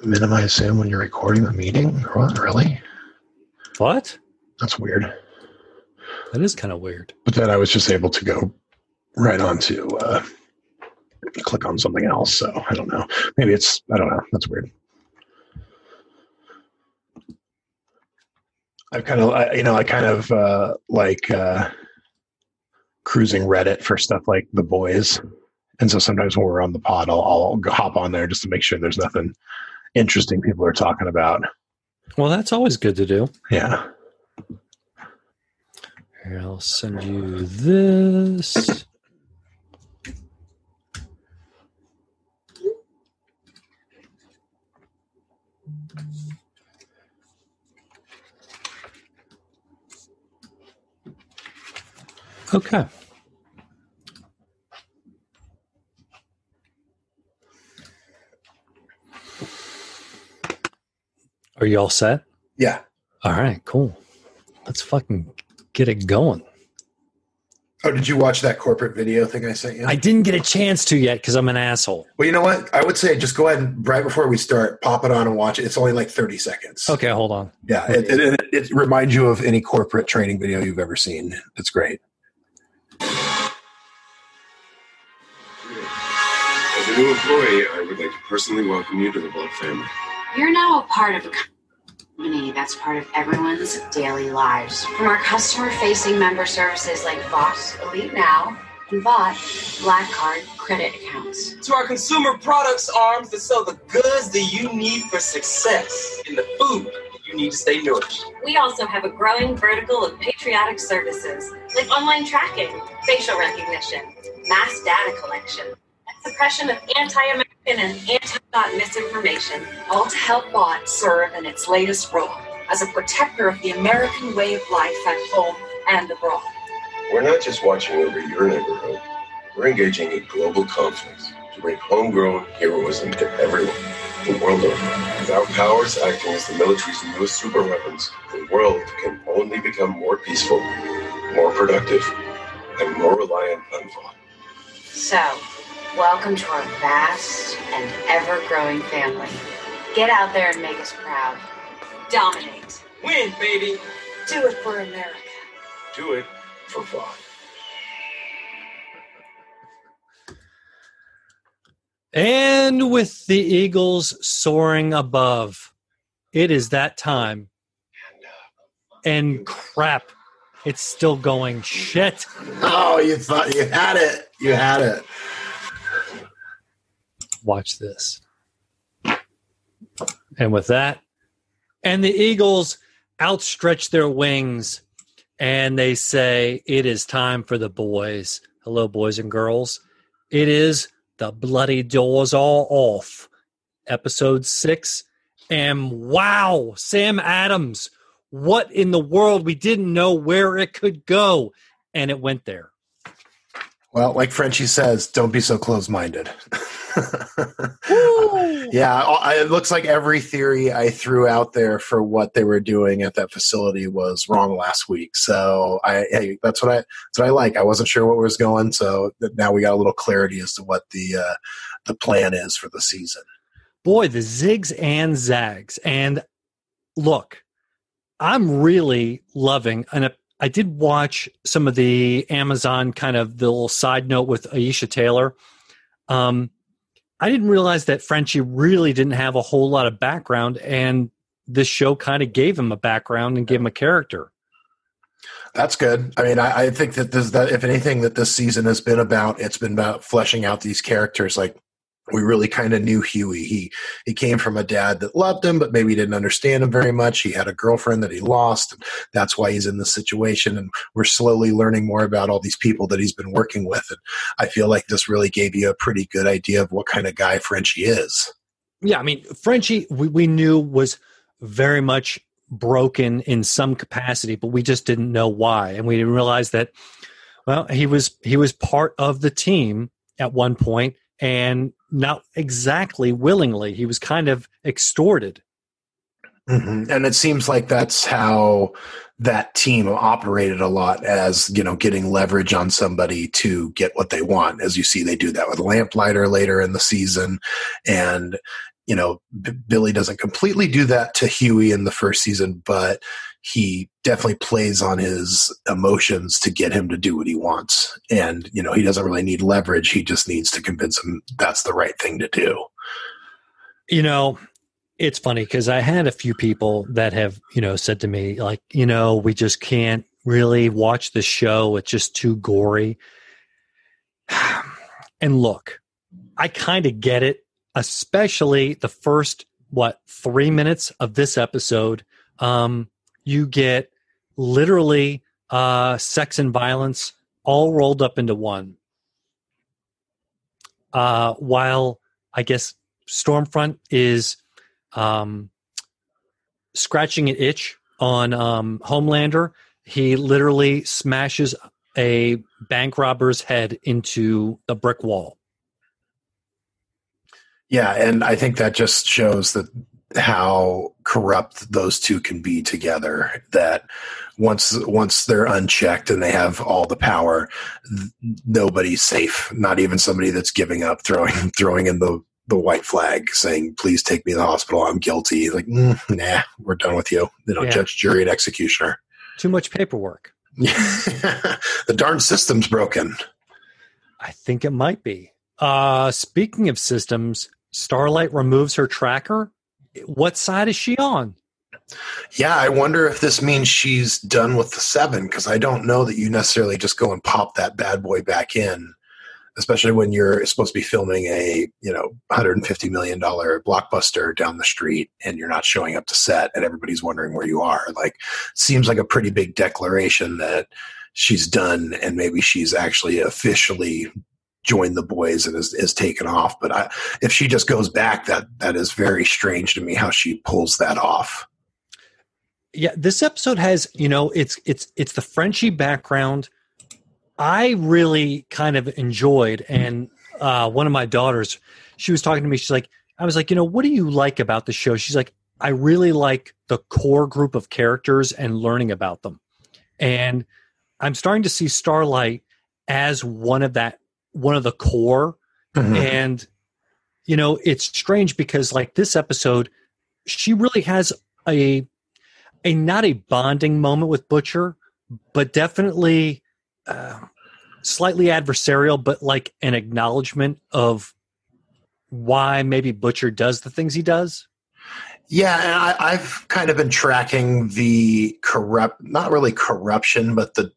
minimize Zoom when you're recording the meeting? What, really? What? That's weird. That is kind of weird. But then I was just able to go right on to click on something else. So I don't know. Maybe I don't know. That's weird. I kind of like cruising Reddit for stuff like The Boys. And so sometimes when we're on the pod, I'll hop on there just to make sure there's nothing interesting people are talking about. Well, that's always good to do. Yeah. Here, I'll send you this. Okay. Are you all set? Yeah. All right, cool. Let's fucking get it going. Oh, did you watch that corporate video thing I sent you? I didn't get a chance to yet because I'm an asshole. Well, you know what? I would say just go ahead and right before we start, pop it on and watch it. It's only like 30 seconds. Okay, hold on. Yeah, it reminds you of any corporate training video you've ever seen. It's great. As a new employee, I would like to personally welcome you to the Blood family. You're now a part of a company that's part of everyone's daily lives. From our customer-facing member services like Vox Elite Now and Bot Black Card credit accounts. To our consumer products arms that sell the goods that you need for success and the food that you need to stay nourished. We also have a growing vertical of patriotic services like online tracking, facial recognition, mass data collection, and suppression of anti-American and anti-bot misinformation, all to help BOT serve in its latest role as a protector of the American way of life at home and abroad. We're not just watching over your neighborhood. We're engaging in global conflict to bring homegrown heroism to everyone the world over. With our powers acting as the military's newest superweapons, the world can only become more peaceful, more productive, and more reliant on thought. So, welcome to our vast and ever-growing family. Get out there and make us proud. Dominate. Win, baby. Do it for America. Do it for fun. And with the Eagles soaring above, it is that time. And crap, it's still going. Shit. Oh, you thought you had it. You had it. Watch this. And with that, and the Eagles outstretch their wings and they say, it is time for the boys. Hello, boys and girls. It is The Bloody Doors Are Off, episode 6. And wow, Sam Adams, what in the world? We didn't know where it could go. And it went there. Well, like Frenchie says, don't be so close-minded. Yeah, it looks like every theory I threw out there for what they were doing at that facility was wrong last week. So that's what I like. I wasn't sure what was going, so now we got a little clarity as to what the plan is for the season. Boy, the zigs and zags. And look, I'm really loving, and I did watch some of the Amazon kind of the little side note with Aisha Taylor. I didn't realize that Frenchie really didn't have a whole lot of background, and this show kind of gave him a background and gave him a character. That's good. I mean, I think that if anything that this season has been about, it's been about fleshing out these characters. Like, we really kind of knew Huey. He came from a dad that loved him, but maybe didn't understand him very much. He had a girlfriend that he lost. And that's why he's in this situation. And we're slowly learning more about all these people that he's been working with. And I feel like this really gave you a pretty good idea of what kind of guy Frenchie is. Yeah, I mean, Frenchie, we knew was very much broken in some capacity, but we just didn't know why. And we didn't realize that, well, he was part of the team at one point, and not exactly willingly. He was kind of extorted. Mm-hmm. And it seems like that's how that team operated a lot, as, you know, getting leverage on somebody to get what they want. As you see, they do that with Lamplighter later in the season. And Billy doesn't completely do that to Huey in the first season, but he definitely plays on his emotions to get him to do what he wants. And, he doesn't really need leverage. He just needs to convince him that's the right thing to do. It's funny because I had a few people that have, said to me, like, we just can't really watch the show. It's just too gory. And look, I kind of get it, especially the first, 3 minutes of this episode. You get literally sex and violence all rolled up into one. While I guess Stormfront is scratching an itch on Homelander, he literally smashes a bank robber's head into the brick wall. Yeah, and I think that just shows that how corrupt those two can be together, that once they're unchecked and they have all the power, nobody's safe, not even somebody that's giving up, throwing in the white flag saying, please take me to the hospital, I'm guilty. Like, nah, we're done with you. Judge, jury, and executioner. Too much paperwork. The darn system's broken. I think it might be. Speaking of systems, Starlight removes her tracker. What side is she on? Yeah, I wonder if this means she's done with the 7, because I don't know that you necessarily just go and pop that bad boy back in, especially when you're supposed to be filming a $150 million blockbuster down the street and you're not showing up to set and everybody's wondering where you are. Like, seems like a pretty big declaration that she's done, and maybe she's actually officially joined the boys and is taken off. But if she just goes back, that is very strange to me how she pulls that off. Yeah, this episode has, it's the Frenchie background. I really kind of enjoyed, and one of my daughters, she was talking to me. I was like, what do you like about the show? She's like, I really like the core group of characters and learning about them. And I'm starting to see Starlight as one of the core. Mm-hmm. And, it's strange because like this episode, she really has a not a bonding moment with Butcher, but definitely slightly adversarial, but like an acknowledgement of why maybe Butcher does the things he does. Yeah, and I've kind of been tracking the not really corruption, but the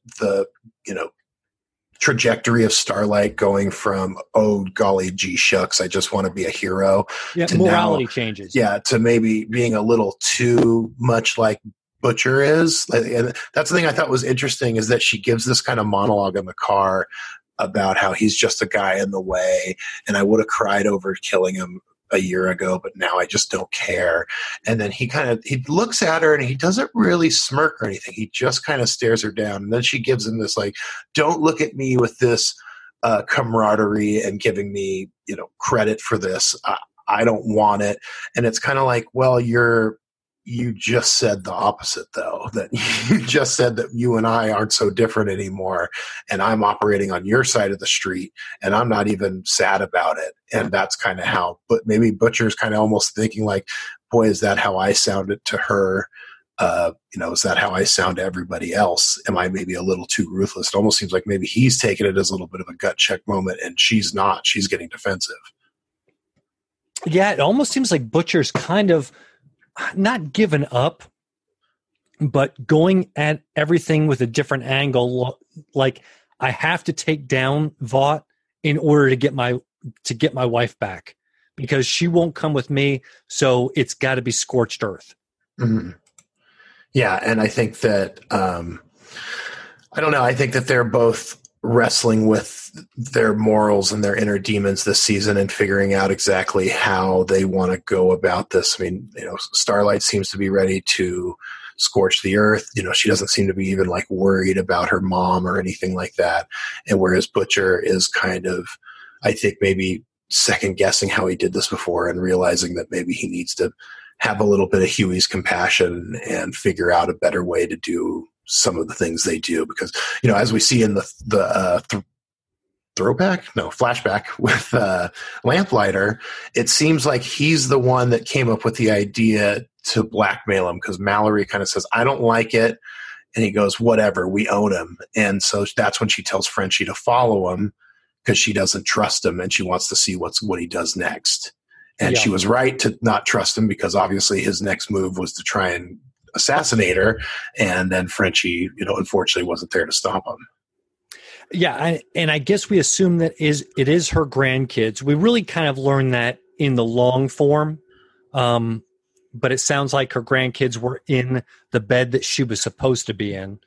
trajectory of Starlight going from, oh golly gee shucks, I just want to be a hero, to morality changes. Yeah, to maybe being a little too much like Butcher is. And that's the thing I thought was interesting, is that she gives this kind of monologue in the car about how he's just a guy in the way, and I would have cried over killing him a year ago, but now I just don't care. And then he looks at her and he doesn't really smirk or anything. He just kind of stares her down. And then she gives him this, like, don't look at me with this camaraderie and giving me, credit for this. I don't want it. And it's kind of like, well, you just said the opposite, though, that you just said that you and I aren't so different anymore, and I'm operating on your side of the street, and I'm not even sad about it. And that's kind of how, but maybe Butcher's kind of almost thinking like, boy, is that how I sounded to her? Is that how I sound to everybody else? Am I maybe a little too ruthless? It almost seems like maybe he's taking it as a little bit of a gut check moment, and she's not. She's getting defensive. Yeah, it almost seems like Butcher's kind of not given up, but going at everything with a different angle. Like, I have to take down Vought in order to get my wife back, because she won't come with me. So it's got to be scorched earth. Mm-hmm. Yeah. And I think that, I don't know. I think that they're both wrestling with their morals and their inner demons this season and figuring out exactly how they want to go about this. I mean, Starlight seems to be ready to scorch the earth. She doesn't seem to be even like worried about her mom or anything like that. And whereas Butcher is kind of, I think, maybe second guessing how he did this before and realizing that maybe he needs to have a little bit of Huey's compassion and figure out a better way to do some of the things they do. Because, as we see in the flashback with Lamplighter, it seems like he's the one that came up with the idea to blackmail him, because Mallory kind of says, I don't like it. And he goes, whatever, we own him. And so that's when she tells Frenchie to follow him, because she doesn't trust him and she wants to see what he does next. And she was right to not trust him, because obviously his next move was to try and assassinate her. And then Frenchie, unfortunately wasn't there to stop him. Yeah, and I guess we assume that it is her grandkids. We really kind of learned that in the long form, but it sounds like her grandkids were in the bed that she was supposed to be in.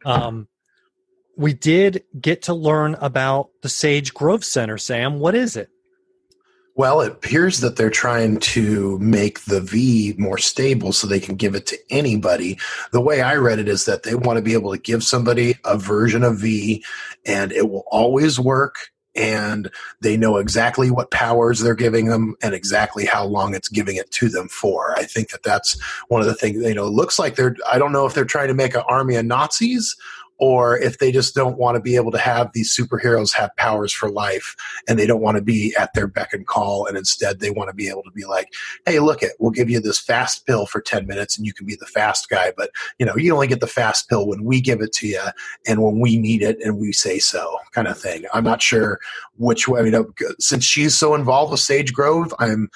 We did get to learn about the Sage Grove Center, Sam. What is it? Well, it appears that they're trying to make the V more stable so they can give it to anybody. The way I read it is that they want to be able to give somebody a version of V, and it will always work, and they know exactly what powers they're giving them and exactly how long it's giving it to them for. I think that's one of the things, it looks like I don't know if they're trying to make an army of Nazis, or if they just don't want to be able to have these superheroes have powers for life, and they don't want to be at their beck and call, and instead they want to be able to be like, hey, we'll give you this fast pill for 10 minutes and you can be the fast guy, but you only get the fast pill when we give it to you and when we need it and we say so, kind of thing. I'm not sure which way, since she's so involved with Sage Grove, I'm,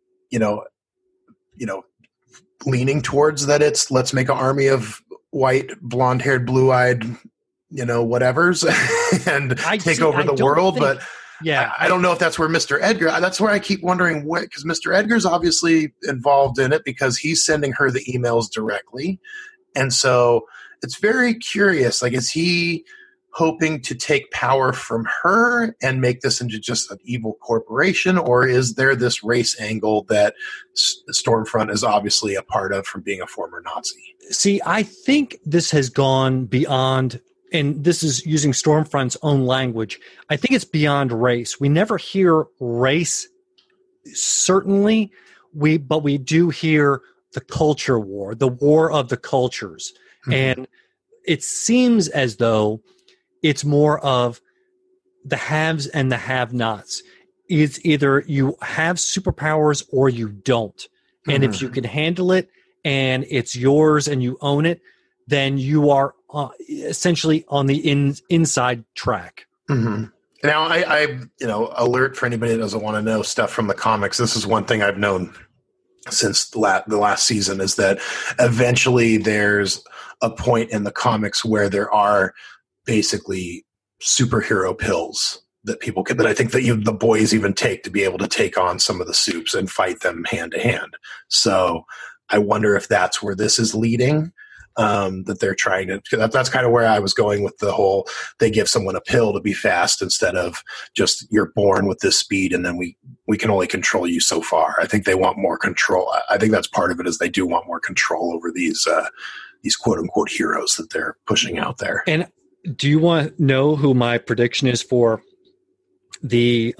leaning towards that it's let's make an army of white, blonde-haired, blue-eyed, whatevers, and take over the world. But yeah, I don't know if that's where Mr. Edgar. That's where I keep wondering because Mr. Edgar's obviously involved in it because he's sending her the emails directly, and so it's very curious. Like, is he hoping to take power from her and make this into just an evil corporation, or is there this race angle that Stormfront is obviously a part of from being a former Nazi? See, I think this has gone beyond, and this is using Stormfront's own language, I think it's beyond race. We never hear race, certainly, but we do hear the culture war, the war of the cultures. Mm-hmm. And it seems as though it's more of the haves and the have-nots. It's either you have superpowers or you don't. And if you can handle it and it's yours and you own it, then you are essentially on the inside track. Mm-hmm. Now, I alert for anybody that doesn't want to know stuff from the comics. This is one thing I've known since the last season, is that eventually there's a point in the comics where there are basically superhero pills that people can, that I think that the boys even take to be able to take on some of the supes and fight them hand to hand. So I wonder if that's where this is leading, that they're trying to, that's kind of where I was going with the whole, they give someone a pill to be fast instead of just you're born with this speed and then we can only control you so far. I think they want more control. I think that's part of it, is they do want more control over these quote unquote heroes that they're pushing out there. And do you want to know who my prediction is for the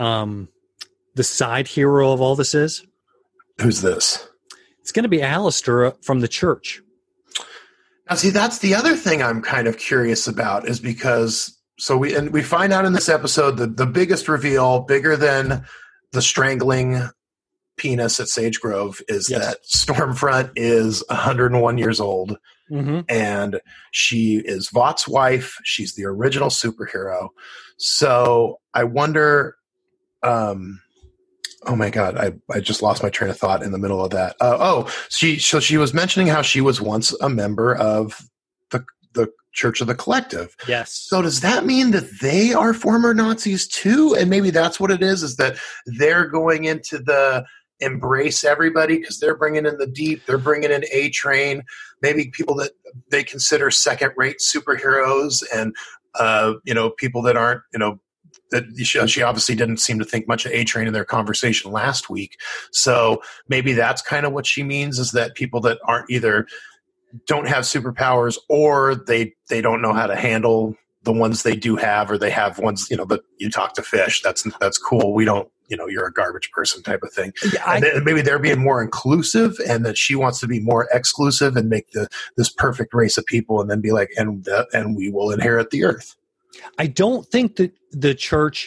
side hero of all this is? Who's this? It's going to be Alistair from the church. Now, see, that's the other thing I'm kind of curious about, is because we find out in this episode the biggest reveal, bigger than the strangling penis at Sage Grove, is that Stormfront is 101 years old. Mm-hmm. And she is Vought's wife. She's the original superhero. So I wonder, oh my God, I just lost my train of thought in the middle of that. She was mentioning how she was once a member of the Church of the Collective. Yes. So does that mean that they are former Nazis too? And maybe that's what it is that they're going into the embrace everybody because they're bringing in the deep, they're bringing in A-Train, maybe people that they consider second-rate superheroes, and people that aren't, that she obviously didn't seem to think much of A-Train in their conversation last week. So maybe that's kind of what she means, is that people that aren't either don't have superpowers or they don't know how to handle the ones they do have, or they have ones, but you talk to fish. That's cool. We don't, you're a garbage person type of thing. Yeah, maybe they're being more inclusive, and that she wants to be more exclusive and make this perfect race of people, and then be like, and we will inherit the earth. I don't think that the church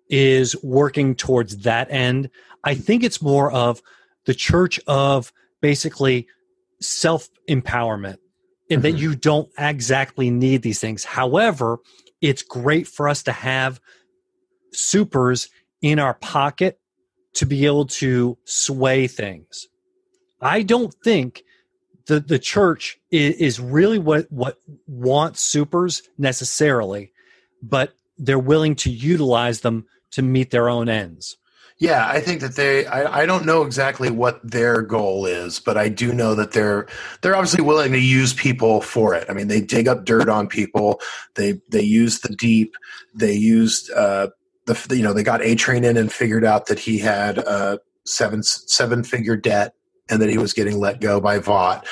is working towards that end. I think it's more of the church of basically self-empowerment, and that you don't exactly need these things. However, it's great for us to have supers in our pocket to be able to sway things. I don't think the church is really what wants supers necessarily, but they're willing to utilize them to meet their own ends. Yeah, I think that I don't know exactly what their goal is, but I do know that they're obviously willing to use people for it. I mean, they dig up dirt on people. They use the deep. They used they got A-Train in and figured out that he had a seven-figure debt and that he was getting let go by Vought.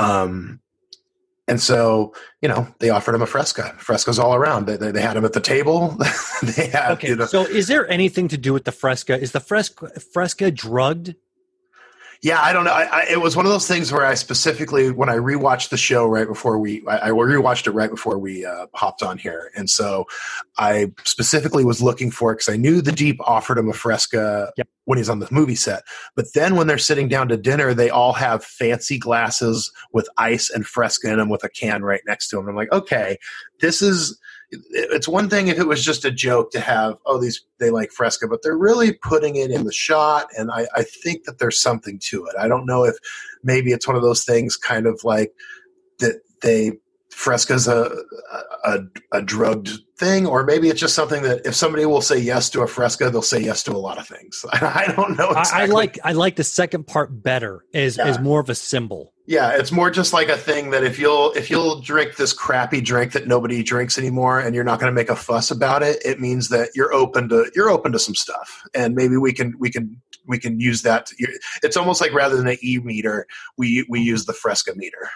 And so, they offered him a Fresca. Fresca's all around. They had him at the table. They had, okay, so is there anything to do with the Fresca? Is the Fresca drugged? Yeah, I don't know. It was one of those things where I specifically, when I rewatched the show right before I rewatched it right before we hopped on here. And so I specifically was looking for it because I knew the Deep offered him a Fresca when he's on the movie set. But then when they're sitting down to dinner, they all have fancy glasses with ice and Fresca in them with a can right next to them. I'm like, okay, it's one thing if it was just a joke to have, they like Fresca, but they're really putting it in the shot. And I think that there's something to it. I don't know if maybe it's one of those things kind of like that Fresca's a drugged thing, or maybe it's just something that if somebody will say yes to a Fresca, they'll say yes to a lot of things. I don't know exactly. I like the second part better as more of a symbol. Yeah, it's more just like a thing that if you'll drink this crappy drink that nobody drinks anymore, and you're not going to make a fuss about it, it means that you're open to some stuff, and maybe we can use that. It's almost like rather than an E-meter, we use the Fresca meter.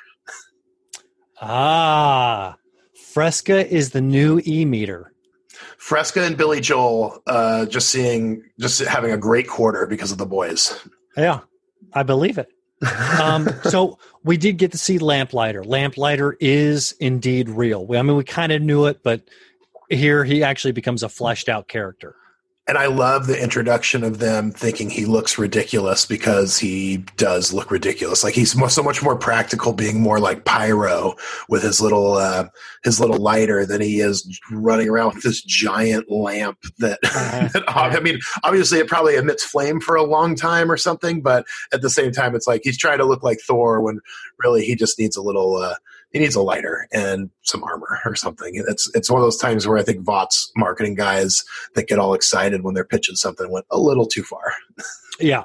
Fresca is the new E-meter. Fresca and Billy Joel just having a great quarter because of The Boys. Yeah, I believe it. So we did get to see Lamplighter. Lamplighter is indeed real. We kind of knew it, but here he actually becomes a fleshed out character. And I love the introduction of them thinking he looks ridiculous because he does look ridiculous. Like he's so much more practical, being more like Pyro with his little lighter than he is running around with this giant lamp that, obviously it probably emits flame for a long time or something, but at the same time, it's like he's trying to look like Thor when really he just needs he needs a lighter and some armor or something. It's one of those times where I think Vought's marketing guys that get all excited when they're pitching something went a little too far. Yeah.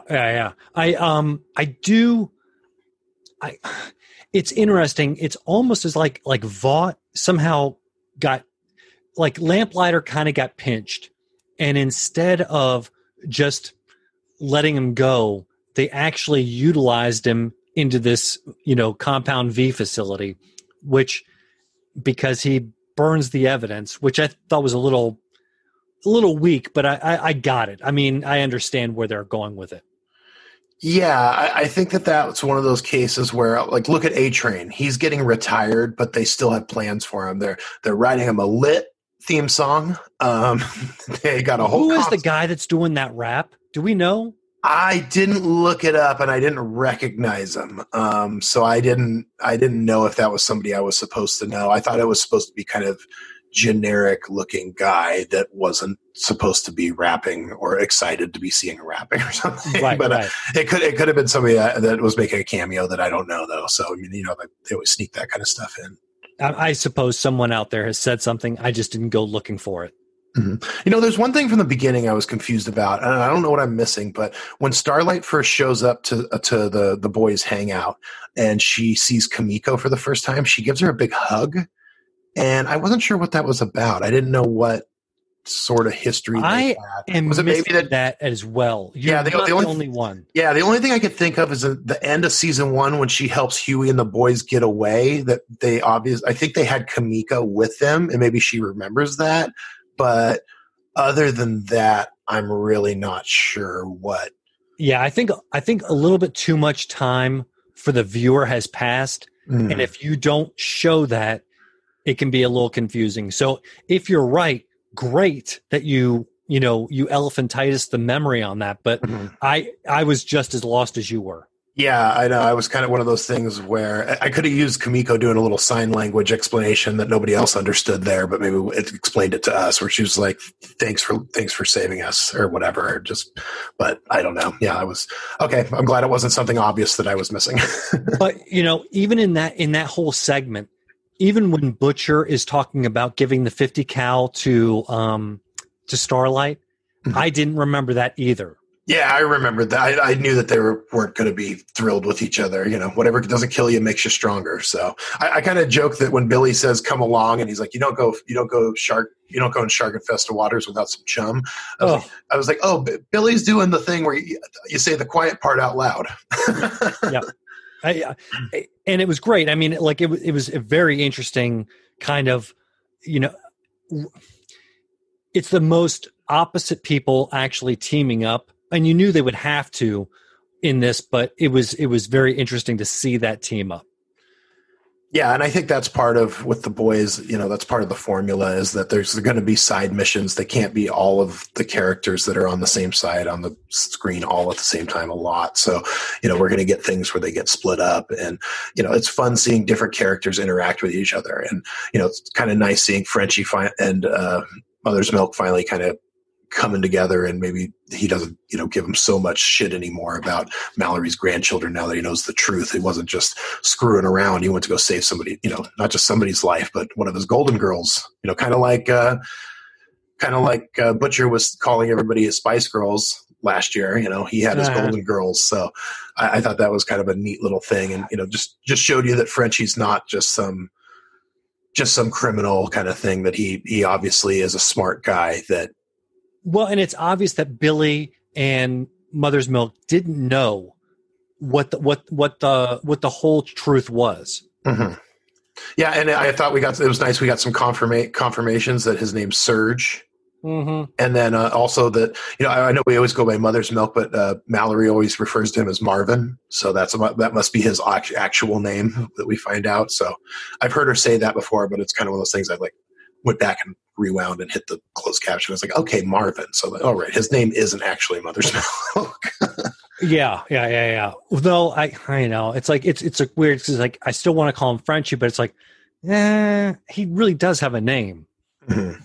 It's interesting. It's almost as like Vought somehow got, like Lamplighter kind of got pinched, and instead of just letting him go, they actually utilized him into this, Compound V facility, which, because he burns the evidence, which I thought was a little weak, but I got it. I mean, I understand where they're going with it. Yeah, I think that's one of those cases where, like, look at A-Train. He's getting retired, but they still have plans for him. They're writing him a lit theme song. They got a whole. Who is the guy that's doing that rap? Do we know? I didn't look it up, and I didn't recognize him. So I didn't know if that was somebody I was supposed to know. I thought it was supposed to be kind of generic looking guy that wasn't supposed to be rapping or excited to be seeing rapping or something. Right, but right. It could have been somebody that was making a cameo that I don't know though. So they always sneak that kind of stuff in. I suppose someone out there has said something. I just didn't go looking for it. Mm-hmm. There's one thing from the beginning I was confused about, and I don't know what I'm missing, but when Starlight first shows up to the boys' hangout and she sees Kamiko for the first time, she gives her a big hug, and I wasn't sure what that was about. I didn't know what sort of history they had. Was it maybe that as well? You're not the only one. Yeah, the only thing I could think of is at the end of season 1 when she helps Huey and the boys get away. That I think they had Kamiko with them, and maybe she remembers that. But other than that, I'm really not sure what. Yeah, I think a little bit too much time for the viewer has passed, and if you don't show that, it can be a little confusing. So if you're right, great that you you elephantitis the memory on that, but I was just as lost as you were. Yeah, I know. I was kind of one of those things where I could have used Kamiko doing a little sign language explanation that nobody else understood there, but maybe it explained it to us, where she was like, "Thanks for saving us," or whatever. But I don't know. Yeah, I was okay. I'm glad it wasn't something obvious that I was missing. But even in that whole segment, even when Butcher is talking about giving the 50 cal to Starlight, I didn't remember that either. Yeah, I remembered that. I knew that they weren't going to be thrilled with each other. Whatever doesn't kill you makes you stronger. So I kind of joke that when Billy says "come along" and he's like, you don't go in shark infested waters without some chum. I was like, oh, Billy's doing the thing where you say the quiet part out loud. Yeah, and it was great. I mean, like it was a very interesting kind of, it's the most opposite people actually teaming up. And you knew they would have to in this, but it was very interesting to see that team up. Yeah, and I think that's part of with the boys, that's part of the formula is that there's going to be side missions. They can't be all of the characters that are on the same side on the screen all at the same time a lot. So, we're going to get things where they get split up, and, it's fun seeing different characters interact with each other. And, it's kind of nice seeing Frenchie and Mother's Milk finally kind of coming together, and maybe he doesn't give him so much shit anymore about Mallory's grandchildren now that he knows the truth. He wasn't just screwing around. He went to go save somebody, not just somebody's life, but one of his golden girls, kind of like Butcher was calling everybody his Spice Girls last year. He had his golden girls. So I thought that was kind of a neat little thing. And, just showed you that Frenchie's not just some criminal kind of thing, that he obviously is a smart guy that. Well, and it's obvious that Billy and Mother's Milk didn't know what the whole truth was. Mm-hmm. Yeah, and I thought it was nice. We got some confirmations that his name's Serge, and then also that I know we always go by Mother's Milk, but Mallory always refers to him as Marvin, so that must be his actual name that we find out. So I've heard her say that before, but it's kind of one of those things I went back and rewound and hit the closed caption. I was like, okay, Marvin. So, all right, his name isn't actually Mother's Milk. Yeah. Though I know it's like it's a weird. It's like I still want to call him Frenchie, but it's like, he really does have a name. Mm-hmm.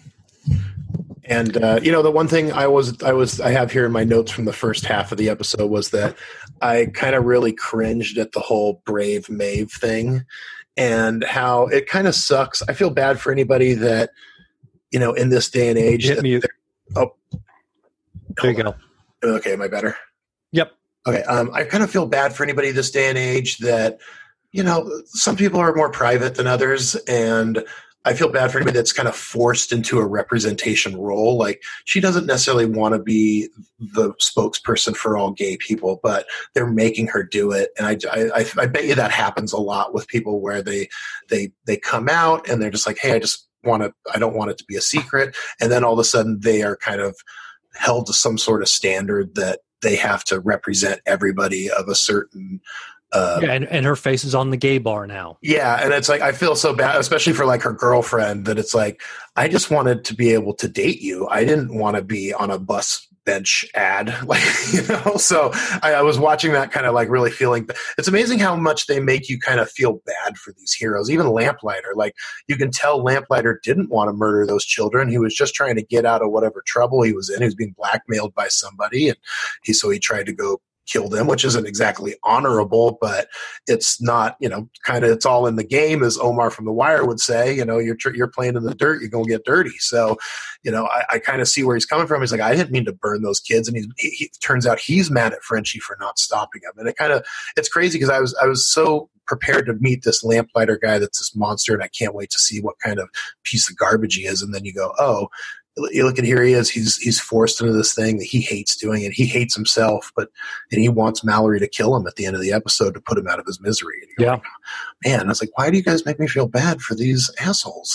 And the one thing I have here in my notes from the first half of the episode was that I kind of really cringed at the whole Brave Maeve thing, and how it kind of sucks. I feel bad for anybody that, in this day and age. Hit mute. Oh, there you go. Okay, am I better? Yep. Okay. I kind of feel bad for anybody this day and age that, some people are more private than others, and I feel bad for anybody that's kind of forced into a representation role. Like, she doesn't necessarily want to be the spokesperson for all gay people, but they're making her do it. And I bet you that happens a lot with people where they come out and they're just like, hey, I don't want it to be a secret. And then all of a sudden they are kind of held to some sort of standard that they have to represent everybody of a certain and her face is on the gay bar now. Yeah, and it's like I feel so bad, especially for like her girlfriend, that it's like I just wanted to be able to date you. I didn't want to be on a bus bench ad, So I was watching that, kind of like really feeling. It's amazing how much they make you kind of feel bad for these heroes. Even Lamplighter, like you can tell Lamplighter didn't want to murder those children. He was just trying to get out of whatever trouble he was in. He was being blackmailed by somebody, and he tried to go kill them, which isn't exactly honorable, but it's not, kind of, it's all in the game, as Omar from The Wire would say. You're playing in the dirt, you're going to get dirty. So, I kind of see where he's coming from. He's like, I didn't mean to burn those kids, and he turns out he's mad at Frenchie for not stopping him. And it's crazy because I was so prepared to meet this Lamplighter guy that's this monster, and I can't wait to see what kind of piece of garbage he is. And then you go, oh, you look at here he is. He's forced into this thing that he hates doing, and he hates himself, and he wants Mallory to kill him at the end of the episode to put him out of his misery. Yeah, like, man, I was like, why do you guys make me feel bad for these assholes?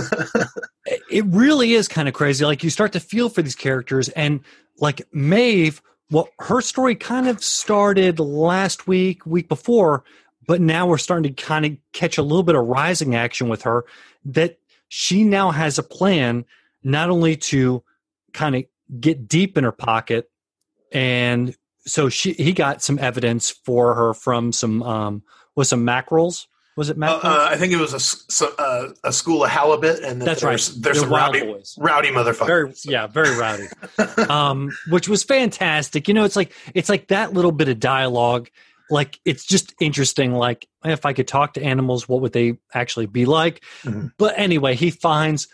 It really is kind of crazy. Like, you start to feel for these characters, and like Maeve, well, her story kind of started last week before, but now we're starting to kind of catch a little bit of rising action with her, that she now has a plan not only to kind of get deep in her pocket, and so he got some evidence for her from some mackerels. Was it mackerels? I think it was a school of halibut, and that's right. There's some wild boys, rowdy motherfuckers. Very rowdy. Which was fantastic. It's like that little bit of dialogue. Like, it's just interesting. Like, if I could talk to animals, what would they actually be like? Mm-hmm. But anyway, he finds,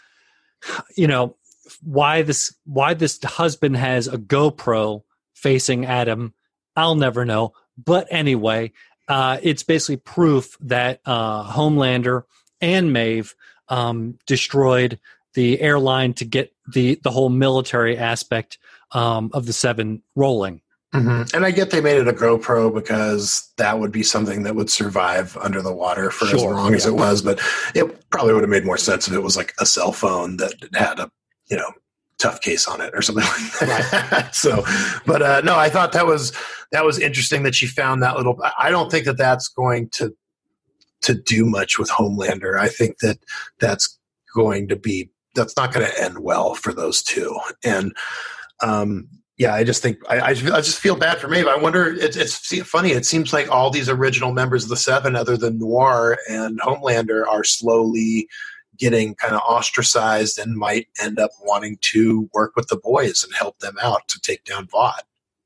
why this husband has a GoPro facing at him. I'll never know. But anyway, it's basically proof that Homelander and Maeve destroyed the airline to get the whole military aspect of the Seven rolling. Mm-hmm. And I get they made it a GoPro because that would be something that would survive under the water for as long as it was. But it probably would have made more sense if it was like a cell phone that had a, tough case on it or something like that. Right. So, but no, I thought that was interesting that she found that little. I don't think that that's going to do much with Homelander. I think that that's not going to end well for those two. And yeah, I just think I just feel bad for Maeve. I wonder. It's funny. It seems like all these original members of the Seven, other than Noir and Homelander, are slowly getting kind of ostracized and might end up wanting to work with the boys and help them out to take down Vought.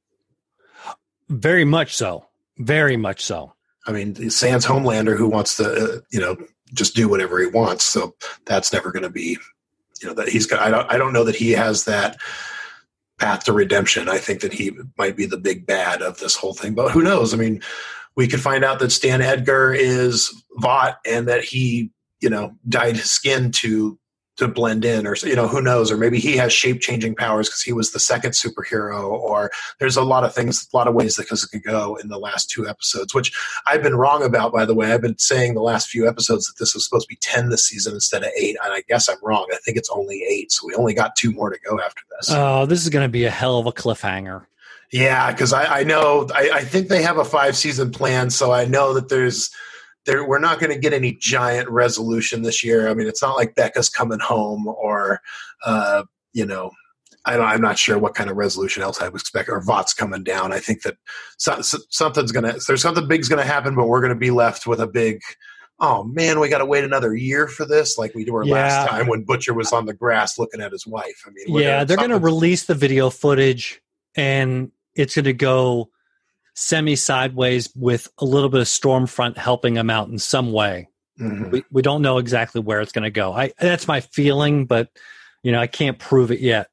Very much so. Very much so. I mean, sans Homelander, who wants to, just do whatever he wants. So that's never going to be, that he's got. I don't know that he has that path to redemption. I think that he might be the big bad of this whole thing. But who knows? I mean, we could find out that Stan Edgar is Vought and that he, dyed his skin to blend in, or, who knows, or maybe he has shape-changing powers because he was the second superhero, or there's a lot of things, a lot of ways that this could go in the last 2 episodes, which I've been wrong about, by the way. I've been saying the last few episodes that this was supposed to be 10 this season instead of 8, and I guess I'm wrong. I think it's only 8, so we only got 2 more to go after this. Oh, this is going to be a hell of a cliffhanger. Yeah, because I know, I think they have a 5-season plan, so I know that we're not going to get any giant resolution this year. I mean, it's not like Becca's coming home or, I'm not sure what kind of resolution else I would expect, or Vought's coming down. I think that there's something big's going to happen, but we're going to be left with a big, oh man, we got to wait another year for this. Like we were last time when Butcher was on the grass looking at his wife. I mean, they're going to release the video footage and it's going to go semi-sideways with a little bit of Stormfront helping him out in some way. Mm-hmm. We don't know exactly where it's going to go. That's my feeling, but I can't prove it yet.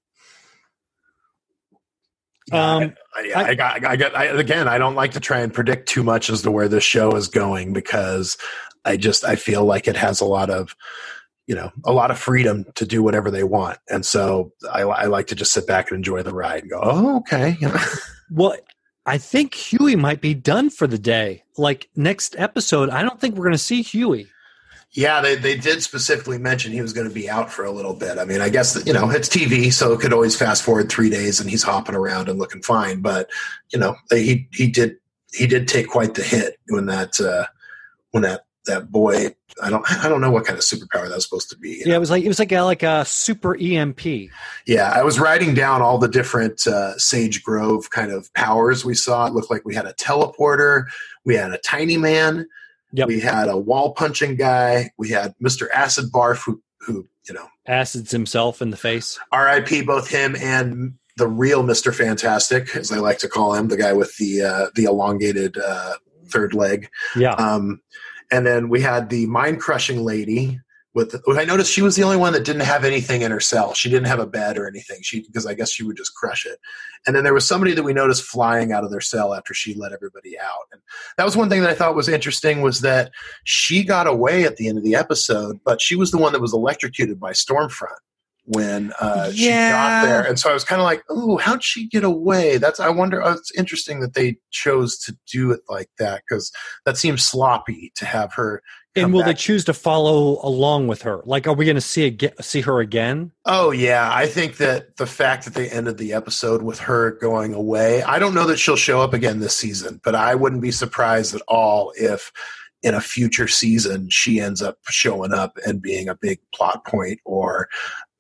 I don't like to try and predict too much as to where this show is going, because I feel like it has a lot of freedom to do whatever they want. And so I like to just sit back and enjoy the ride and go, oh, okay. Well, I think Huey might be done for the day. Like next episode, I don't think we're going to see Huey. Yeah, they did specifically mention he was going to be out for a little bit. I mean, I guess that, it's TV, so it could always fast forward 3 days and he's hopping around and looking fine. But he did take quite the hit when that boy. I don't know what kind of superpower that was supposed to be. Yeah, it was like a super EMP. Yeah, I was writing down all the different Sage Grove kind of powers we saw. It looked like we had a teleporter, we had a tiny man, we had a wall punching guy, we had Mr. Acid Barf who acids himself in the face. R.I.P. both him and the real Mr. Fantastic, as I like to call him, the guy with the elongated third leg. Yeah. And then we had the mind-crushing lady. I noticed she was the only one that didn't have anything in her cell. She didn't have a bed or anything, because I guess she would just crush it. And then there was somebody that we noticed flying out of their cell after she let everybody out. And that was one thing that I thought was interesting, was that she got away at the end of the episode, but she was the one that was electrocuted by Stormfront when she got there. And so I was kind of like, oh, how'd she get away? I wonder, it's interesting that they chose to do it like that, because that seems sloppy to have her. And will they choose to follow along with her? Like, are we going to see her again? Oh, yeah. I think that the fact that they ended the episode with her going away, I don't know that she'll show up again this season, but I wouldn't be surprised at all if in a future season she ends up showing up and being a big plot point, or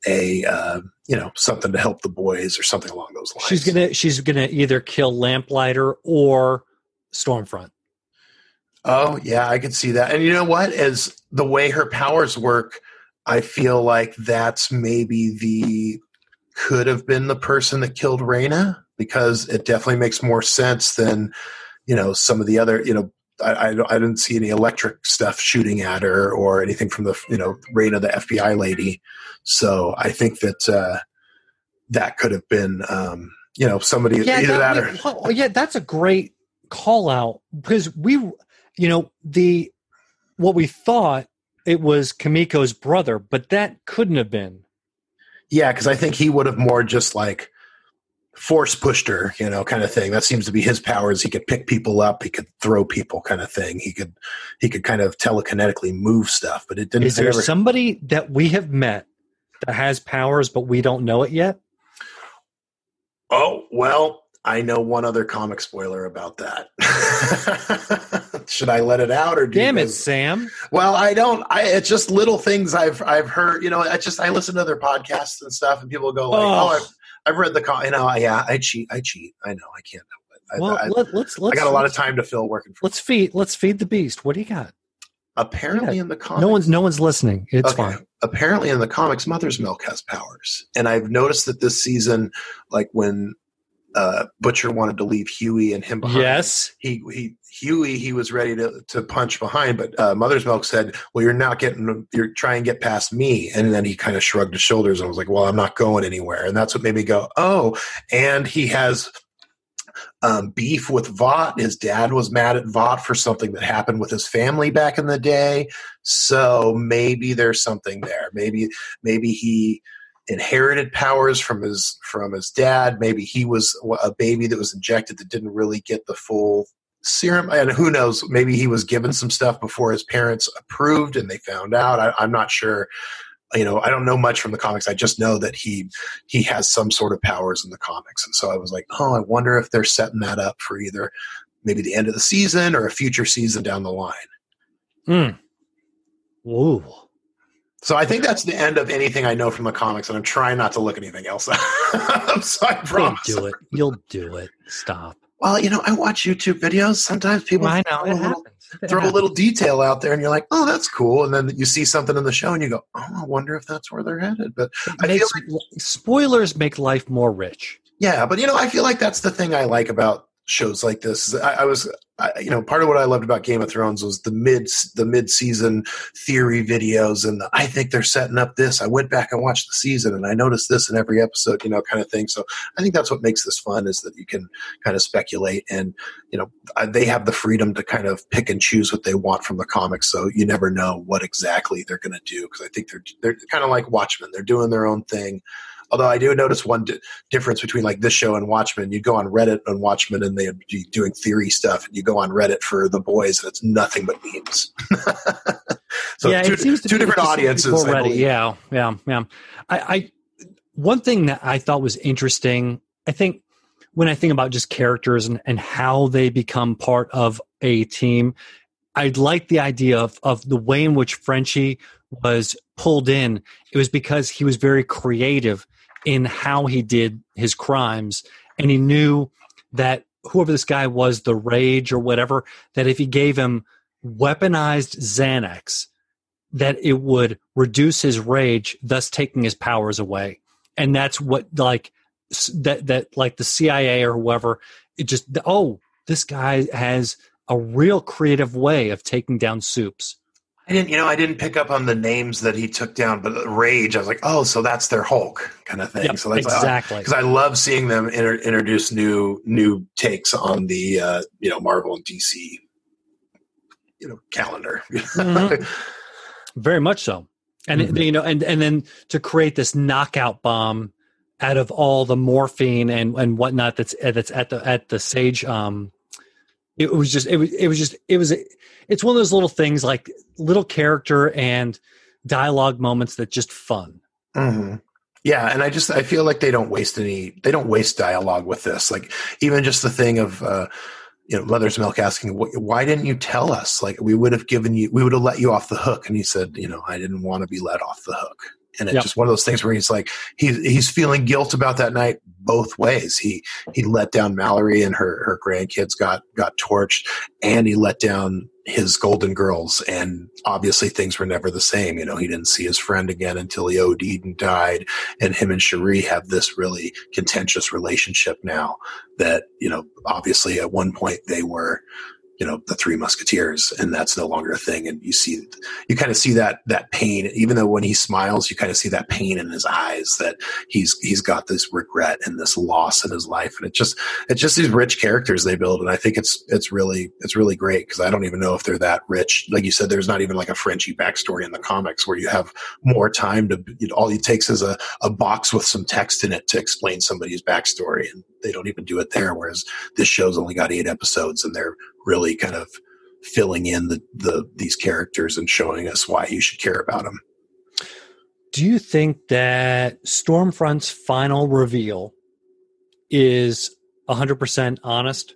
something to help the boys or something along those lines. She's gonna either kill Lamplighter or Stormfront. Oh yeah, I could see that. And you know what? As the way her powers work, I feel like that's maybe could have been the person that killed Reyna, because it definitely makes more sense than, some of the other, I didn't see any electric stuff shooting at her or anything from the, Reyna, the FBI lady. So I think that that could have been, somebody either that or. Yeah, that's a great call out, because what we thought it was Kimiko's brother, but that couldn't have been. Yeah, because I think he would have more just like force pushed her, kind of thing. That seems to be his powers. He could pick people up. He could throw people, kind of thing. He could kind of telekinetically move stuff, but it didn't. Is there somebody that we have met that has powers, but we don't know it yet? Oh, well, I know one other comic spoiler about that. Should I let it out, or damn it, Sam? Well, I don't. It's just little things I've heard. I listen to other podcasts and stuff, and people go like, I've read the yeah, I cheat. I know, I can't help it. Let's. I got a lot of time to fill working. Let's feed the beast. What do you got? Apparently, in the comics, no one's listening. It's fine. Apparently, in the comics, Mother's Milk has powers, and I've noticed that this season, like when Butcher wanted to leave Huey and him behind. Yes, Huey was ready to punch behind, but Mother's Milk said, "Well, you're trying to get past me," and then he kind of shrugged his shoulders and was like, "Well, I'm not going anywhere," and that's what made me go, "Oh!" And he has beef with Vought. His dad was mad at Vought for something that happened with his family back in the day, so maybe there's something there. Maybe he inherited powers from his dad. Maybe he was a baby that was injected that didn't really get the full serum, and who knows, maybe he was given some stuff before his parents approved and they found out. I'm not sure. I don't know much from the comics. I just know that he has some sort of powers in the comics, and so I was like, I wonder if they're setting that up for either maybe the end of the season or a future season down the line. Ooh. So I think that's the end of anything I know from the comics, and I'm trying not to look anything else up. So I promise. You'll do it. Stop. Well, I watch YouTube videos. Sometimes people throw a little detail out there, and you're like, "Oh, that's cool." And then you see something in the show, and you go, "Oh, I wonder if that's where they're headed." But I feel like spoilers make life more rich. Yeah, but I feel like that's the thing I like about shows like this. Part of what I loved about Game of Thrones was the mid-season theory videos, and I think they're setting up this. I went back and watched the season, and I noticed this in every episode, kind of thing. So I think that's what makes this fun, is that you can kind of speculate, and they have the freedom to kind of pick and choose what they want from the comics. So you never know what exactly they're going to do, because I think they're kind of like Watchmen. They're doing their own thing. Although I do notice one difference between like this show and Watchmen. You go on Reddit on Watchmen and they'd be doing theory stuff, and you go on Reddit for The Boys and it's nothing but memes. So yeah, it seems to two different audiences. Yeah. I one thing that I thought was interesting, I think when I think about just characters and how they become part of a team, I like the idea of the way in which Frenchie was pulled in. It was because he was very creative in how he did his crimes, and he knew that whoever this guy was, the Rage or whatever, that if he gave him weaponized Xanax, that it would reduce his rage, thus taking his powers away. And that's what like the CIA or whoever, it just, this guy has a real creative way of taking down Soups. I didn't pick up on the names that he took down, but Rage, I was like, oh, so that's their Hulk kind of thing. Yep, so that's exactly, because I love seeing them introduce new takes on the Marvel and DC calendar. Mm-hmm. Very much so, and mm-hmm. and then to create this knockout bomb out of all the morphine and whatnot that's at the Sage. It's one of those little things, like little character and dialogue moments that just fun. Mm-hmm. Yeah. And I feel like they don't waste dialogue with this. Like even just the thing of, Mother's Milk asking, why didn't you tell us? Like we would have let you off the hook. And he said, I didn't want to be let off the hook. And it's just one of those things where he's like, he's feeling guilt about that night both ways. He let down Mallory and her grandkids got torched, and he let down his Golden Girls. And obviously things were never the same. You know, he didn't see his friend again until he OD'd and died. And him and Cherie have this really contentious relationship now that, you know, obviously at one point they were, you know, the Three Musketeers, and that's no longer a thing. And you kind of see that pain, even though when he smiles, you kind of see that pain in his eyes, that he's got this regret and this loss in his life. And it's just these rich characters they build. And I think it's really great, because I don't even know if they're that rich. Like you said, there's not even like a Frenchie backstory in the comics where you have more time to, you know, all it takes is a box with some text in it to explain somebody's backstory. And they don't even do it there. Whereas this show's only got 8 episodes, and they're really kind of filling in these characters and showing us why you should care about them. Do you think that Stormfront's final reveal is 100% honest?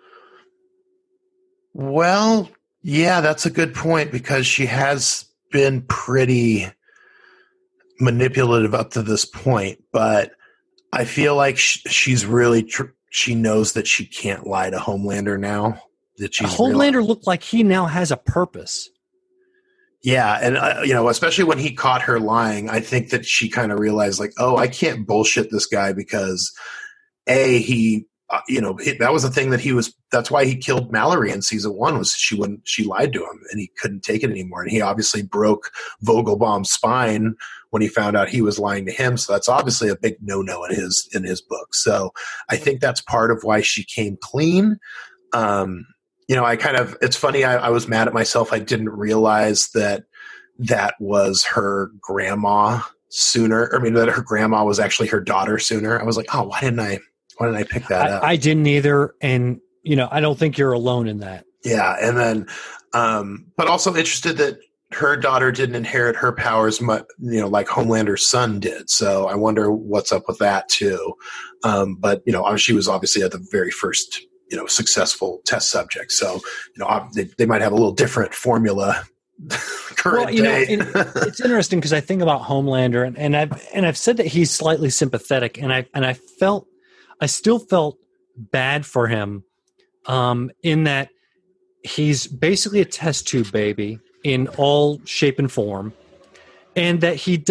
Well, yeah, that's a good point, because she has been pretty manipulative up to this point, but I feel like she's really she knows that she can't lie to Homelander now. That Homelander looked like he now has a purpose. Yeah, and you know, especially when he caught her lying, I think that she kind of realized, like, oh, I can't bullshit this guy, because he that was the thing that's why he killed Mallory in season 1, was she lied to him, and he couldn't take it anymore. And he obviously broke Vogelbaum's spine when he found out he was lying to him. So that's obviously a big no-no in his book. So I think that's part of why she came clean. You know, it's funny. I was mad at myself. I didn't realize that was her grandma sooner. I mean, that her grandma was actually her daughter sooner. I was like, oh, why didn't I pick that up? I didn't either. And, you know, I don't think you're alone in that. Yeah. And then, but also interested that her daughter didn't inherit her powers, you know, like Homelander's son did. So I wonder what's up with that too. But, you know, she was obviously at the very first, you know, successful test subject. So, you know, they might have a little different formula current day. Know, it's interesting, because I think about Homelander, and I've said that he's slightly sympathetic, and I still felt bad for him, in that he's basically a test tube baby in all shape and form, and that he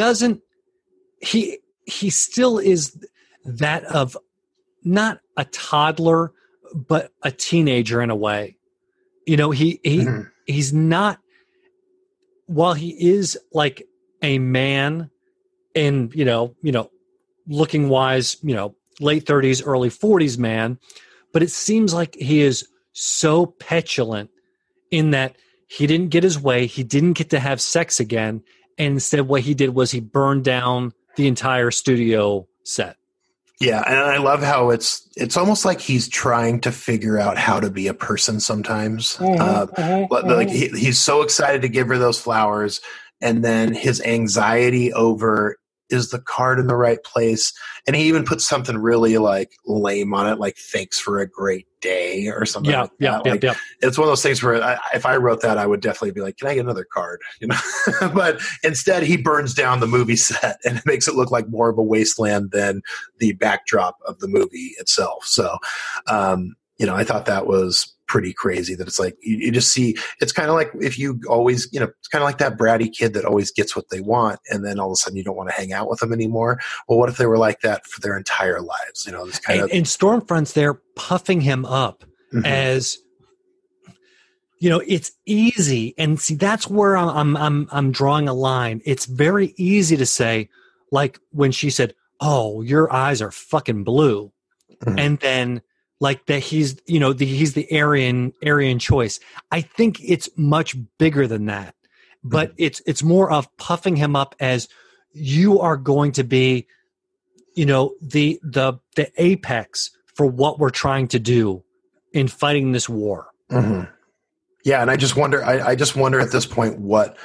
still is that of not a toddler, but a teenager in a way. You know, he's not, while he is like a man and, you know, looking wise, you know, late 30s, early 40s man, but it seems like he is so petulant in that he didn't get his way. He didn't get to have sex again. And instead what he did was he burned down the entire studio set. Yeah, and I love how it's almost like he's trying to figure out how to be a person sometimes. Like he's so excited to give her those flowers, and then his anxiety over, is the card in the right place? And he even puts something really like lame on it, like "thanks for a great day" or something. Yeah. It's one of those things where if I wrote that, I would definitely be like, "Can I get another card?" You know. But instead, he burns down the movie set, and it makes it look like more of a wasteland than the backdrop of the movie itself. So, you know, I thought that was pretty crazy, that it's like you just see, it's kind of like if you always, you know, it's kind of like that bratty kid that always gets what they want, and then all of a sudden you don't want to hang out with them anymore. Well, what if they were like that for their entire lives? You know, this kind of. And Stormfront's there puffing him up as, you know, it's easy, and see that's where I'm drawing a line. It's very easy to say, like when she said, "Oh, your eyes are fucking blue," and then. Like that he's, you know, he's the Aryan choice. I think it's much bigger than that, but it's more of puffing him up as you are going to be, you know, the apex for what we're trying to do in fighting this war. Yeah, and I just wonder at this point what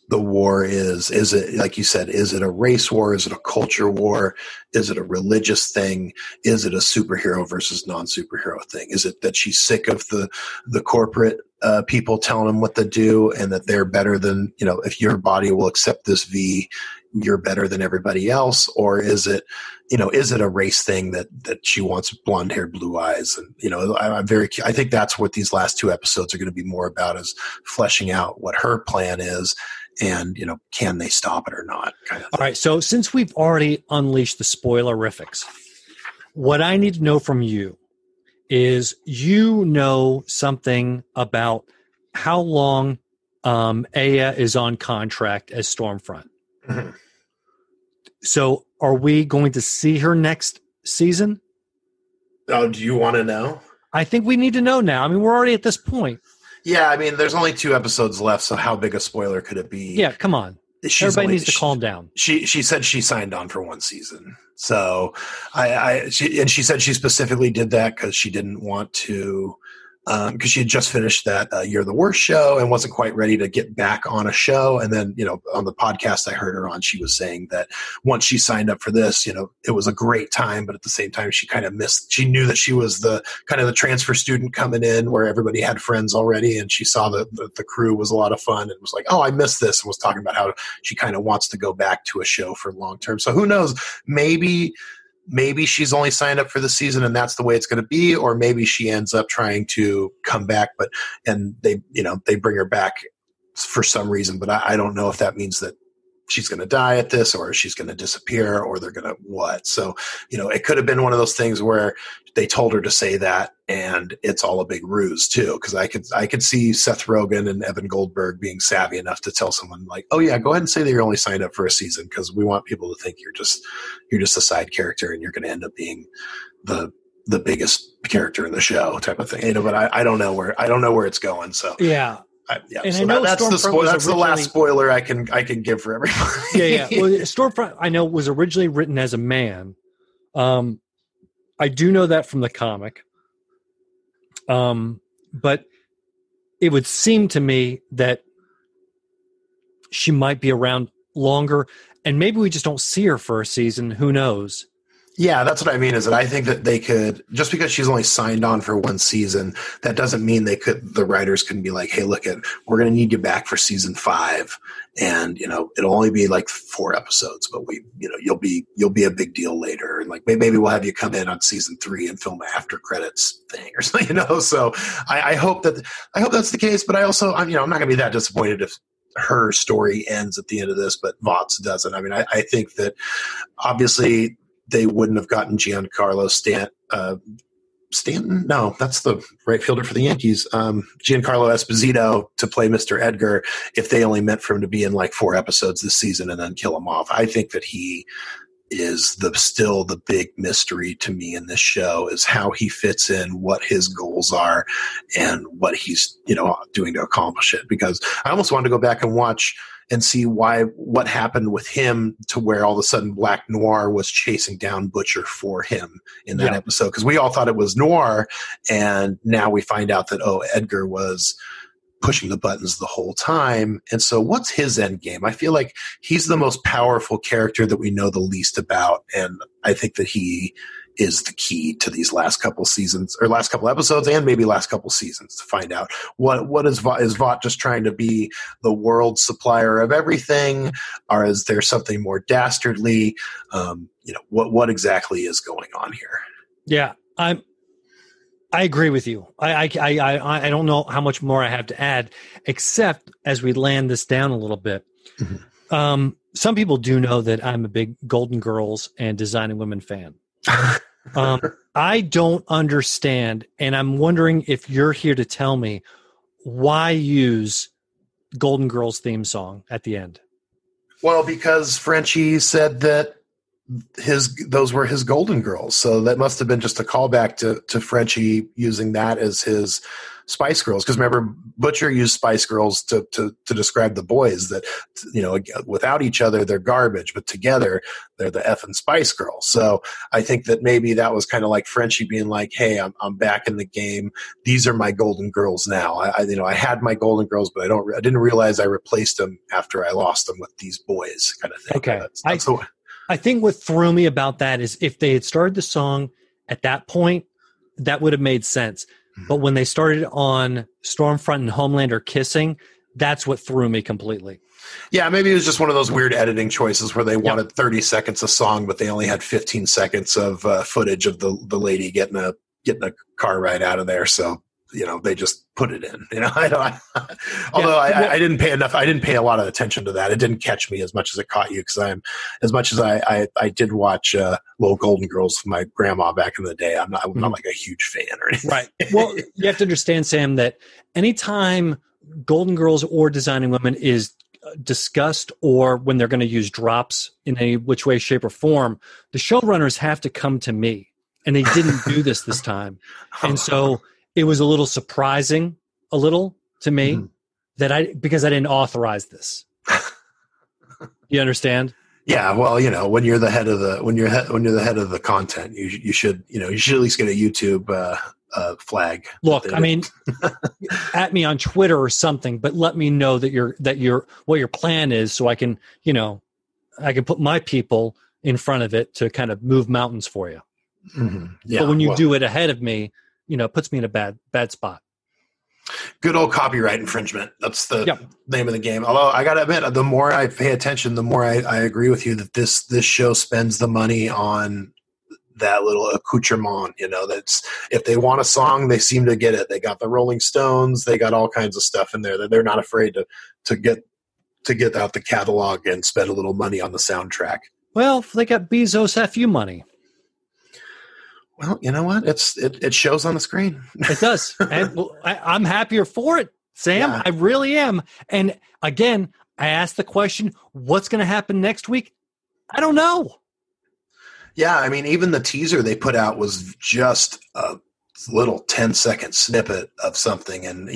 the war is. Is it, like you said, is it a race war? Is it a culture war? Is it a religious thing? Is it a superhero versus non-superhero thing? Is it that she's sick of the corporate people telling them what to do, and that they're better than, if your body will accept this V, you're better than everybody else? Or is it, is it a race thing that she wants blonde hair, blue eyes? And, I think that's what these last 2 episodes are going to be more about, is fleshing out what her plan is. And, can they stop it or not? Kind of thing. All right. So since we've already unleashed the spoilerifics, what I need to know from you is, something about how long Aya is on contract as Stormfront. Mm-hmm. So are we going to see her next season? Oh, do you want to know? I think we need to know now. I mean, we're already at this point. Yeah, I mean, there's only 2 episodes left, so how big a spoiler could it be? Yeah, come on. Everybody needs to calm down. She said she signed on for 1 season. So she said she specifically did that because she didn't want to, because she had just finished that You're the Worst show and wasn't quite ready to get back on a show. And then, on the podcast I heard her on, she was saying that once she signed up for this, it was a great time, but at the same time, she kind of she knew that she was the kind of the transfer student coming in where everybody had friends already. And she saw that the crew was a lot of fun and was like, oh, I missed this, and was talking about how she kind of wants to go back to a show for long term. So who knows? Maybe she's only signed up for the season and that's the way it's going to be, or maybe she ends up trying to come back, and they bring her back for some reason. But I don't know if that means that she's going to die at this, or she's going to disappear, or they're going to what. So, it could have been one of those things where they told her to say that and it's all a big ruse too. Cause I could see Seth Rogen and Evan Goldberg being savvy enough to tell someone like, oh yeah, go ahead and say that you're only signed up for a season, cause we want people to think you're just a side character and you're going to end up being the biggest character in the show type of thing. But I don't know where it's going. So yeah. And so that's the last spoiler I can give for everybody. Yeah. Well, Stormfront, I know, was originally written as a man. I do know that from the comic. But it would seem to me that she might be around longer, and maybe we just don't see her for a season. Who knows? Yeah, that's what I mean, is that I think that they could, just because she's only signed on for 1 season, that doesn't mean the writers can be like, hey, look, we're going to need you back for season 5. And, it'll only be like 4 episodes, but you'll be a big deal later. And like, maybe we'll have you come in on season 3 and film an after credits thing or something, So I hope that's the case, but I also, I'm not going to be that disappointed if her story ends at the end of this, but Vought's doesn't. I mean, I think that obviously they wouldn't have gotten Giancarlo Stanton? No, that's the right fielder for the Yankees. Giancarlo Esposito to play Mr. Edgar if they only meant for him to be in like 4 episodes this season and then kill him off. I think that he is still the big mystery to me in this show, is how he fits in, what his goals are, and what he's doing to accomplish it. Because I almost wanted to go back and watch and see what happened with him to where all of a sudden Black Noir was chasing down Butcher for him in that episode. Because we all thought it was Noir, and now we find out that, Edgar was pushing the buttons the whole time. And so what's his end game? I feel like he's the most powerful character that we know the least about. And I think that he is the key to these last couple seasons, or last couple episodes, and maybe last couple seasons, to find out what is Vought just trying to be the world supplier of everything, or is there something more dastardly? What exactly is going on here? Yeah, I agree with you. I don't know how much more I have to add, except as we land this down a little bit. Mm-hmm. Some people do know that I'm a big Golden Girls and Designing Women fan. I don't understand, and I'm wondering if you're here to tell me why use Golden Girls theme song at the end. Well, because Frenchie said that those were his Golden Girls. So that must have been just a callback to Frenchie using that as his Spice Girls. Because remember, Butcher used Spice Girls to describe the boys that, without each other, they're garbage, but together they're the effing Spice Girls. So I think that maybe that was kind of like Frenchie being like, hey, I'm back in the game. These are my Golden Girls now. I had my Golden Girls, but I didn't realize I replaced them after I lost them with these boys kind of thing. Okay. That's I think what threw me about that is if they had started the song at that point, that would have made sense. But when they started on Stormfront and Homelander kissing, that's what threw me completely. Yeah, maybe it was just one of those weird editing choices where they wanted 30 seconds of song, but they only had 15 seconds of footage of the lady getting a car ride out of there. So, they just put it in. I didn't pay a lot of attention to that. It didn't catch me as much as it caught you because as much as I did watch Little Golden Girls with my grandma back in the day. I'm not like a huge fan or anything. Right. Well, you have to understand, Sam, that anytime Golden Girls or Designing Women is discussed or when they're going to use drops in any which way, shape, or form, the showrunners have to come to me, and they didn't do this time. And so it was a little surprising, to me, because I didn't authorize this. You understand? Yeah, well, when you're the head of the content, you should at least get a YouTube flag. Look, I mean, at me on Twitter or something, but let me know that what your plan is, so I can put my people in front of it to kind of move mountains for you. Mm-hmm. Yeah, but when you do it ahead of me, it puts me in a bad spot. Good old copyright infringement. That's the name of the game. Although I got to admit, the more I pay attention, the more I agree with you that this show spends the money on that little accoutrement. That's if they want a song, they seem to get it. They got the Rolling Stones. They got all kinds of stuff in there that they're not afraid to get out the catalog and spend a little money on the soundtrack. Well, they got Bezos FU money. Well, you know what? It shows on the screen. It does. And I'm happier for it, Sam. Yeah. I really am. And again, I asked the question, what's going to happen next week? I don't know. Yeah, I mean, even the teaser they put out was just a little 10-second snippet of something. And,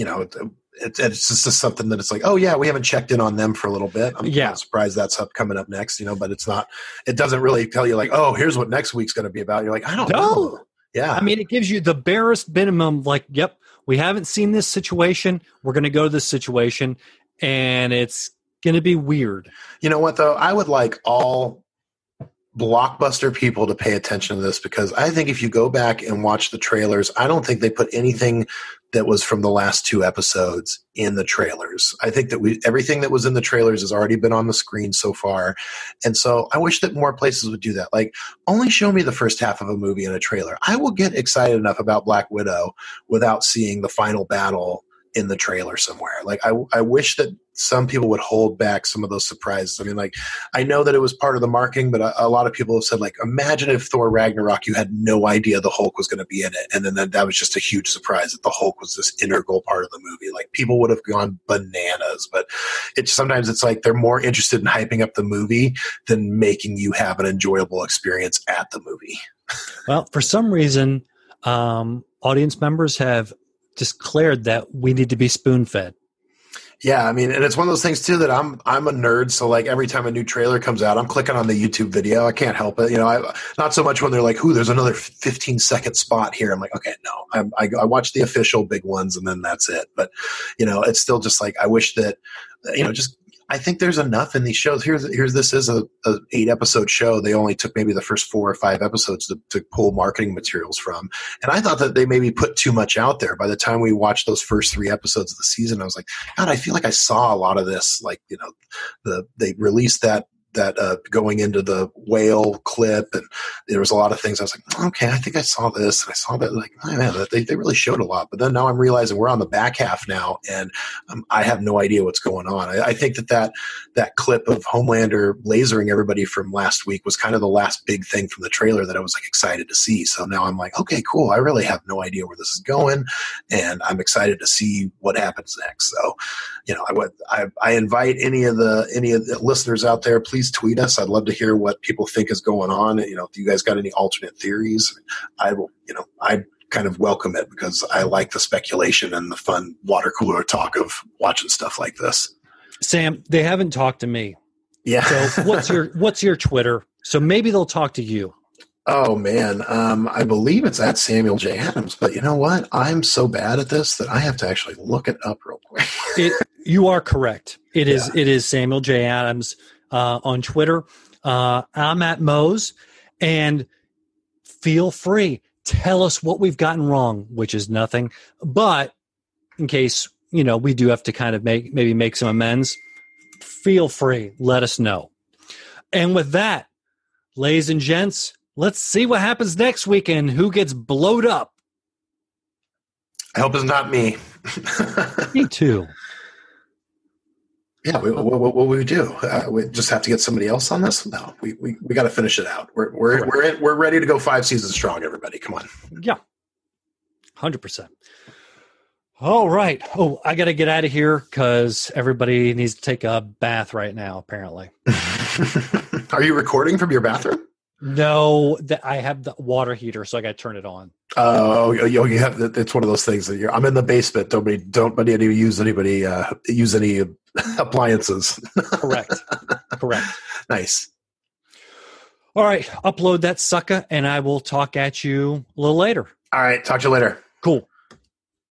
it's just something that it's like, oh, yeah, we haven't checked in on them for a little bit. I'm surprised that's coming up next, but it's not – it doesn't really tell you like, oh, here's what next week's going to be about. You're like, I don't know. Yeah. I mean, it gives you the barest minimum like, yep, we haven't seen this situation. We're going to go to this situation, and it's going to be weird. You know what, though? I would like all blockbuster people to pay attention to this because I think if you go back and watch the trailers, I don't think they put anything that was from the last 2 episodes in the trailers. I think that everything that was in the trailers has already been on the screen so far. And so I wish that more places would do that. Like, only show me the first half of a movie in a trailer. I will get excited enough about Black Widow without seeing the final battle in the trailer somewhere. Like, I wish that some people would hold back some of those surprises. I mean, like, I know that it was part of the marketing, but a lot of people have said, like, imagine if Thor Ragnarok, you had no idea the Hulk was going to be in it. And then that was just a huge surprise that the Hulk was this integral part of the movie. Like, people would have gone bananas, but sometimes it's like they're more interested in hyping up the movie than making you have an enjoyable experience at the movie. Well, for some reason, audience members have declared that we need to be spoon-fed. Yeah, I mean, and it's one of those things too that I'm a nerd, so like every time a new trailer comes out, I'm clicking on the YouTube video. I can't help it, not so much when they're like, "Ooh, there's another 15-second spot here." I'm like, okay, no, I watch the official big ones and then that's it. But it's still just like I wish that I think there's enough in these shows. This is a 8-episode show. They only took maybe the first 4 or 5 episodes to pull marketing materials from. And I thought that they maybe put too much out there. By the time we watched those first 3 episodes of the season, I was like, God, I feel like I saw a lot of this. Like, they released that going into the whale clip, and there was a lot of things I was like, okay, I think I saw this, and I saw that, like, oh, man, they really showed a lot. But then now I'm realizing we're on the back half now, and I have no idea what's going on. I think that clip of Homelander lasering everybody from last week was kind of the last big thing from the trailer that I was like excited to see. So now I'm like, okay, cool. I really have no idea where this is going, and I'm excited to see what happens next. So, I invite any of the listeners out there, please please tweet us. I'd love to hear what people think is going on. You know, if you guys got any alternate theories, I will, you know, I'd kind of welcome it because I like the speculation and the fun water cooler talk of watching stuff like this. Sam, they haven't talked to me. Yeah. So what's your Twitter? So maybe they'll talk to you. Oh man, I believe it's at Samuel J. Adams, but you know what? I'm so bad at this that I have to actually look it up real quick. You are correct. It is Samuel J. Adams on Twitter. I'm at Mose, and feel free. Tell us what we've gotten wrong, which is nothing. But in case, you know, we do have to kind of maybe make some amends, feel free. Let us know. And with that, ladies and gents, let's see what happens next weekend. Who gets blowed up? I hope it's not me. Me too. Yeah, what will we do? We just have to get somebody else on this? No, we got to finish it out. We're ready to go 5 seasons strong. Everybody, come on. Yeah, 100%. All right. Oh, I got to get out of here because everybody needs to take a bath right now. Apparently. Are you recording from your bathroom? No, I have the water heater, so I got to turn it on. Oh, you have. It's one of those things that I'm in the basement. Don't use any appliances. Correct. Nice. All right, upload that sucker, and I will talk at you a little later. All right, talk to you later. Cool.